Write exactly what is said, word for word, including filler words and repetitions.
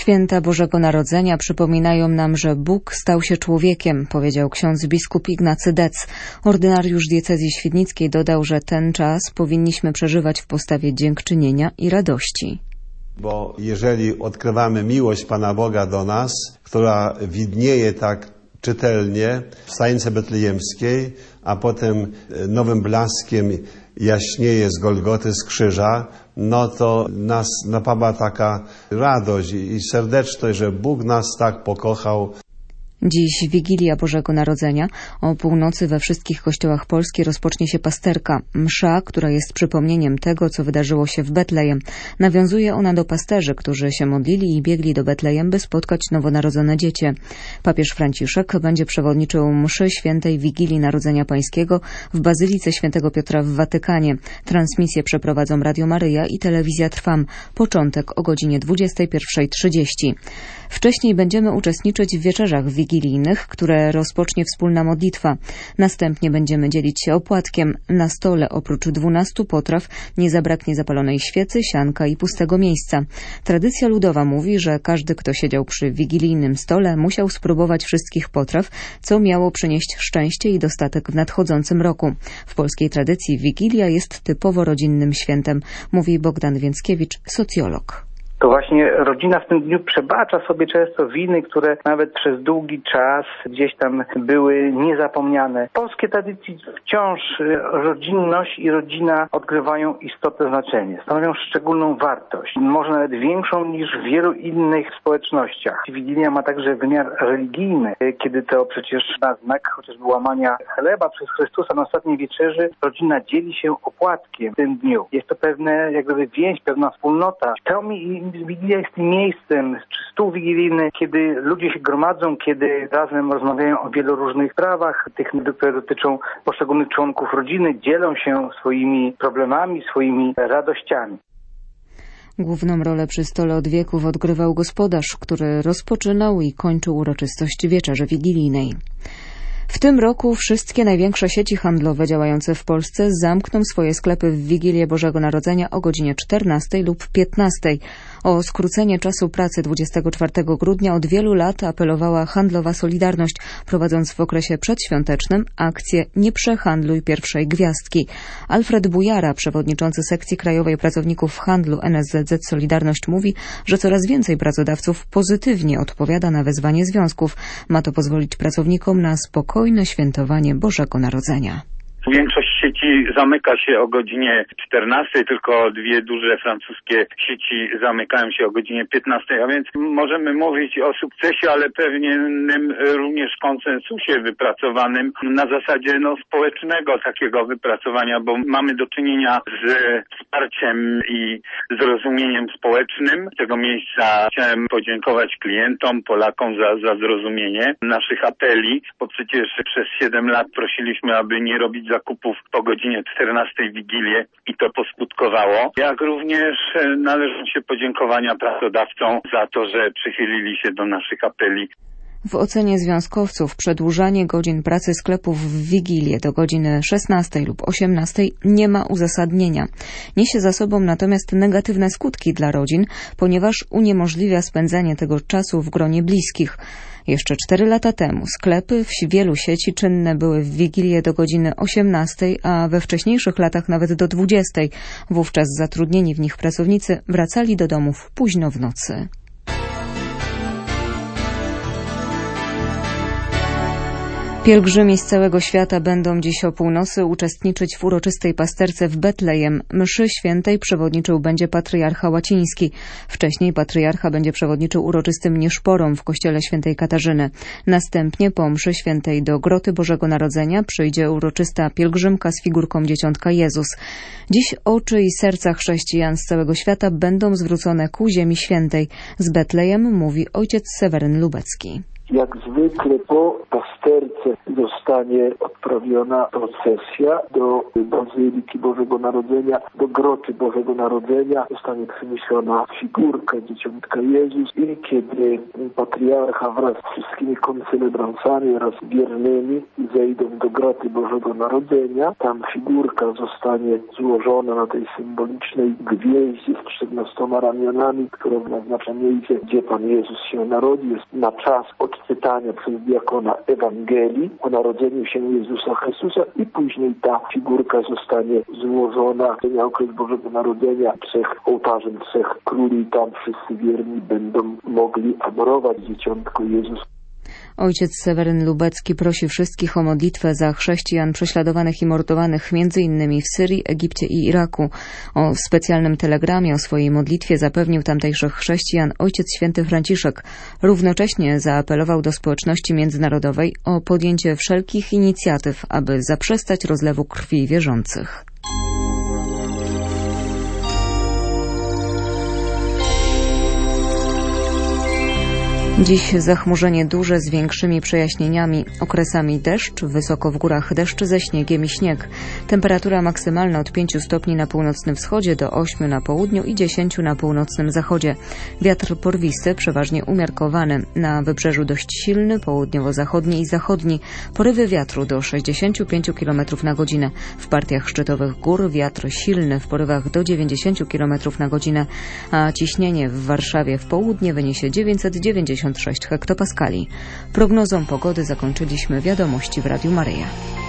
Święta Bożego Narodzenia przypominają nam, że Bóg stał się człowiekiem, powiedział ksiądz biskup Ignacy Dec. Ordynariusz diecezji świdnickiej dodał, że ten czas powinniśmy przeżywać w postawie dziękczynienia i radości. Bo jeżeli odkrywamy miłość Pana Boga do nas, która widnieje tak czytelnie w stajence betlejemskiej, a potem nowym blaskiem jaśnieje z Golgoty, z krzyża, no to nas napawa taka radość i serdeczność, że Bóg nas tak pokochał. Dziś Wigilia Bożego Narodzenia. O północy we wszystkich kościołach Polski rozpocznie się pasterka, msza, która jest przypomnieniem tego, co wydarzyło się w Betlejem. Nawiązuje ona do pasterzy, którzy się modlili i biegli do Betlejem, by spotkać nowonarodzone dziecię. Papież Franciszek będzie przewodniczył mszy świętej Wigilii Narodzenia Pańskiego w Bazylice Świętego Piotra w Watykanie. Transmisję przeprowadzą Radio Maryja i Telewizja Trwam. Początek o godzinie dwudziestej pierwszej trzydzieści. Wcześniej będziemy uczestniczyć w wieczerzach wigilijnych, które rozpocznie wspólna modlitwa. Następnie będziemy dzielić się opłatkiem. Na stole oprócz dwunastu potraw nie zabraknie zapalonej świecy, sianka i pustego miejsca. Tradycja ludowa mówi, że każdy, kto siedział przy wigilijnym stole, musiał spróbować wszystkich potraw, co miało przynieść szczęście i dostatek w nadchodzącym roku. W polskiej tradycji Wigilia jest typowo rodzinnym świętem, mówi Bogdan Więckiewicz, socjolog. To właśnie rodzina w tym dniu przebacza sobie często winy, które nawet przez długi czas gdzieś tam były niezapomniane. W polskiej tradycji wciąż rodzinność i rodzina odgrywają istotne znaczenie, stanowią szczególną wartość, może nawet większą niż w wielu innych społecznościach. Wigilia ma także wymiar religijny, kiedy to przecież na znak chociażby łamania chleba przez Chrystusa na ostatniej wieczerzy rodzina dzieli się opłatkiem w tym dniu. Jest to pewne jak gdyby więź, pewna wspólnota. To mi Wigilia jest tym miejscem, czy stół wigilijny, kiedy ludzie się gromadzą, kiedy razem rozmawiają o wielu różnych sprawach, tych, które dotyczą poszczególnych członków rodziny, dzielą się swoimi problemami, swoimi radościami. Główną rolę przy stole od wieków odgrywał gospodarz, który rozpoczynał i kończył uroczystość wieczerzy wigilijnej. W tym roku wszystkie największe sieci handlowe działające w Polsce zamkną swoje sklepy w Wigilię Bożego Narodzenia o godzinie czternastej lub piętnastej. O skrócenie czasu pracy dwudziestego czwartego grudnia od wielu lat apelowała handlowa Solidarność, prowadząc w okresie przedświątecznym akcję Nie przehandluj pierwszej gwiazdki. Alfred Bujara, przewodniczący sekcji krajowej pracowników handlu N S Z Z Solidarność, mówi, że coraz więcej pracodawców pozytywnie odpowiada na wezwanie związków. Ma to pozwolić pracownikom na spokojne świętowanie Bożego Narodzenia. Większość sieci zamyka się o godzinie czternastej, tylko dwie duże francuskie sieci zamykają się o godzinie piętnastej, a więc możemy mówić o sukcesie, ale pewnym również konsensusie wypracowanym na zasadzie no, społecznego takiego wypracowania, bo mamy do czynienia z wsparciem i zrozumieniem społecznym. Z tego miejsca chciałem podziękować klientom, Polakom za, za zrozumienie naszych apeli, bo przecież przez siedem lat prosiliśmy, aby nie robić zakupów po godzinie czternastej Wigilię i to poskutkowało. Jak również należą się podziękowania pracodawcom za to, że przychylili się do naszych apeli. W ocenie związkowców przedłużanie godzin pracy sklepów w Wigilię do godziny szesnastej lub osiemnastej nie ma uzasadnienia. Niesie za sobą natomiast negatywne skutki dla rodzin, ponieważ uniemożliwia spędzanie tego czasu w gronie bliskich. Jeszcze cztery lata temu sklepy w wielu sieci czynne były w Wigilię do godziny osiemnastej, a we wcześniejszych latach nawet do dwudziestej. Wówczas zatrudnieni w nich pracownicy wracali do domów późno w nocy. Pielgrzymi z całego świata będą dziś o północy uczestniczyć w uroczystej pasterce w Betlejem. Mszy świętej przewodniczył będzie patriarcha łaciński. Wcześniej patriarcha będzie przewodniczył uroczystym nieszporom w kościele świętej Katarzyny. Następnie po mszy świętej do Groty Bożego Narodzenia przyjdzie uroczysta pielgrzymka z figurką Dzieciątka Jezus. Dziś oczy i serca chrześcijan z całego świata będą zwrócone ku Ziemi Świętej. Z Betlejem mówi ojciec Seweryn Lubecki. Jak zwykle po pasterce zostanie odprawiona procesja do Bazyliki Bożego Narodzenia, do groty Bożego Narodzenia. Zostanie przyniesiona figurka Dzieciątka Jezus i kiedy patriarcha wraz z wszystkimi koncelebrancami oraz wiernymi zejdą do groty Bożego Narodzenia, tam figurka zostanie złożona na tej symbolicznej gwieździe z czternastoma ramionami, która naznacza miejsce, gdzie Pan Jezus się narodził. Jest na czas odczytania przez diakona Ewangelii o narodzeniu się Jezusa Chrystusa i później ta figurka zostanie złożona na okres Bożego Narodzenia trzech ołtarzem trzech króli i tam wszyscy wierni będą mogli adorować Dzieciątko Jezus. Ojciec Seweryn Lubecki prosi wszystkich o modlitwę za chrześcijan prześladowanych i mordowanych między innymi w Syrii, Egipcie i Iraku. O specjalnym telegramie o swojej modlitwie zapewnił tamtejszych chrześcijan Ojciec Święty Franciszek. Równocześnie zaapelował do społeczności międzynarodowej o podjęcie wszelkich inicjatyw, aby zaprzestać rozlewu krwi wierzących. Dziś zachmurzenie duże z większymi przejaśnieniami, okresami deszcz, wysoko w górach deszcz ze śniegiem i śnieg. Temperatura maksymalna od pięciu stopni na północnym wschodzie do ośmiu na południu i dziesięciu na północnym zachodzie. Wiatr porwisty, przeważnie umiarkowany. Na wybrzeżu dość silny, południowo-zachodni i zachodni. Porywy wiatru do sześćdziesięciu pięciu kilometrów na godzinę. W partiach szczytowych gór wiatr silny w porywach do dziewięćdziesięciu kilometrów na godzinę, a ciśnienie w Warszawie w południe wyniesie dziewięćset dziewięćdziesiąt sześć hektopaskali. Prognozą pogody zakończyliśmy wiadomości w Radiu Maryja.